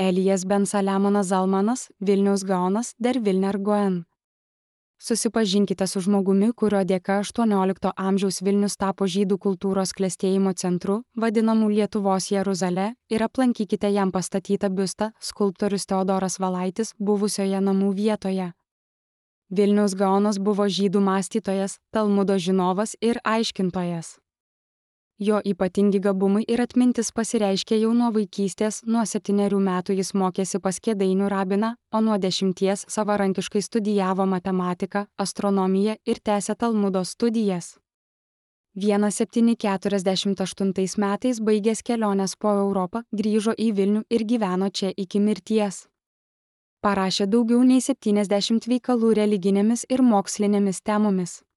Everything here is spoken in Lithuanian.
Elijas ben Saliamonas Zalmanas, Vilniaus Gaonas der Vilner Goen. Susipažinkite su žmogumi, kurio dėka 18 amžiaus Vilnius tapo žydų kultūros klestėjimo centru, vadinamų Lietuvos Jeruzale, ir aplankykite jam pastatytą biustą skulptorius Teodoras Valaitis buvusioje namų vietoje. Vilniaus Gaonas buvo žydų mąstytojas, Talmudo žinovas ir aiškintojas. Jo ypatingi gabumai ir atmintis pasireiškė jau nuo vaikystės, nuo 7 metų jis mokėsi pas Kėdainių rabiną, o nuo 10 savarankiškai studijavo matematiką, astronomiją ir tęsė Talmudo studijas. 1748 metais baigęs keliones po Europą, grįžo į Vilnių ir gyveno čia iki mirties. Parašė daugiau nei 70 veikalų religinėmis ir mokslinėmis temomis.